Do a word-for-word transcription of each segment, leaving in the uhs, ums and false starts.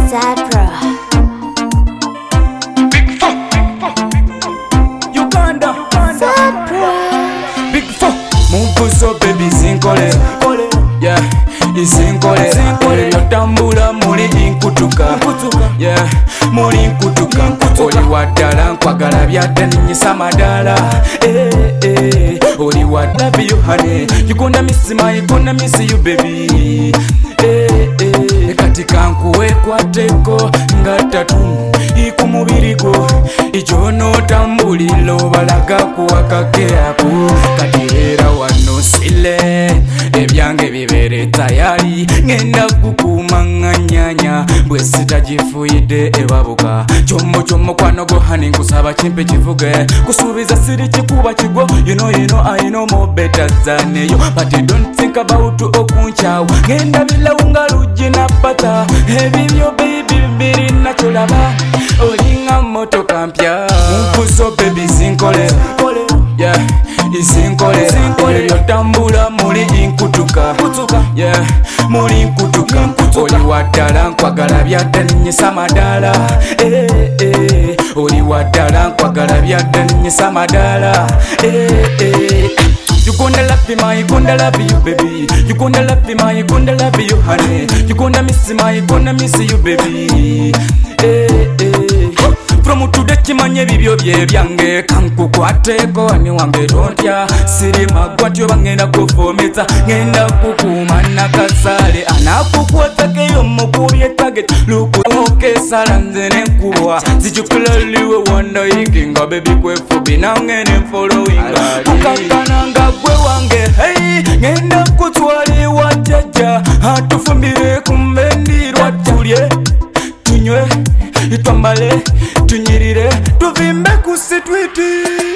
Zapra. Big Four, Uganda, Zapra. Big Four. Move so baby zinkole, yeah, izinkole, zinkole. Yotambula muli inkutuka, yeah, muli inkutuka. Oli wadala nkwagala byataninyisa madala, eh eh. Oli wadala love you honey, you gonna miss my, you gonna miss you baby, eh eh. Katika nkuwe kwateko ngatatu ikumubirigo ijono tambulilo balaga kuwakakeako katirera wano sile ebyange bibere tayari ngenda kukumanganyanya bwe sitagifuyide ebabuka chomo chomo kwanogo hani nkusaba chimpe kivuge kusubiza siri kikuba kigo you know you know I know more better than you but you don't think about okunchawo ngenda bilaunga lujina pata ebibyo baby biri nacholaba olinga moto kampya mpuso baby zinkole yeah izinkole zinkole yotambula muli inkutuka yeah muli inkutuka oli wadala nkwagala byataninyisa madala eh eh oli wadala nkwagala byataninyisa madala eh eh. You gonna love me, my, you gonna love you, baby. You gonna love me, my, you gonna love you, honey. You gonna miss me, my, you gonna miss you, baby. Eh, eh. From today, kimanye bibyo bye byange kankukwateko ani wange tontya sirima gwatyo bangenda kuvomeza ngenda kukumana kasale anakukwatakeyo mukubye target lukukesala nze nenkubwa zijukulaliwe wanda yikinga baby kwefubi nangene following kukakananga gwe wange hey ngenda kutwaliwa jaja atufumbire kumbendirwa tulye tunywe itwambale tunyirire tuvimbe kusitwiti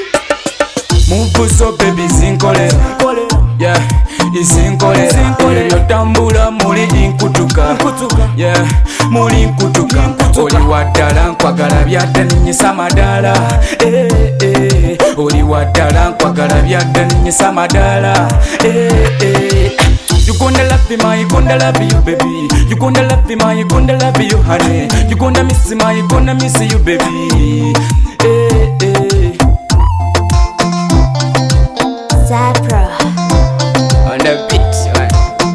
muvuso baby zinkole yeah izinkole zinkole yotambula muli inkutuka yeah muli inkutuka oli wadala nkwagala byataninyisa madala eh eh oli wadala nkwagala byataninyisa madala eh eh. You gonna love me, my, you gonna love you, baby. You gonna love me, my, you gonna love you, honey. You gonna miss me, my, you gonna miss you, baby. Eh, eh. Zapra. On the beat, man.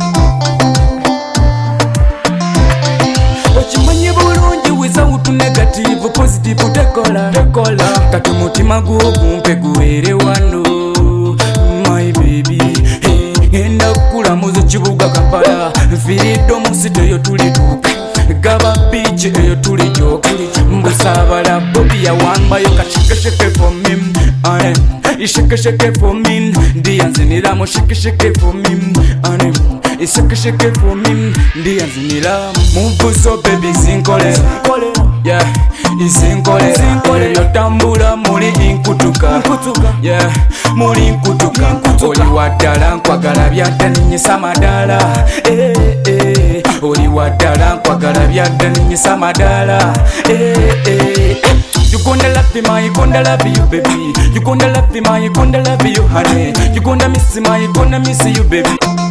Ochimanye bulungi without negative, positive tekola, tekola. Kati mutima gwo gumpe guwere wano, my baby. Ngenda kulamuza kibuga Kampala Virido musito eyo tulituuka Gaba beach eyo tulijoka Mbusabala bobi ya wambayo kashikesheke for me ane ishekesheke for me ndiyanziniramu shekesheke for me ane ishekesheke for me ndiyanziniramu muvuso baby zinkole yeah izinkole zinkole yotambula muli inkutuka yeah muli inkutuka oli wadala nkwagala byataninyisa madala eh eh oli wadala nkwagala byataninyisa madala eh eh. You gonna love me, my, you gonna love you, baby. You gonna love me, my, you gonna love you, honey. You gonna miss me, my, you gonna miss you, baby.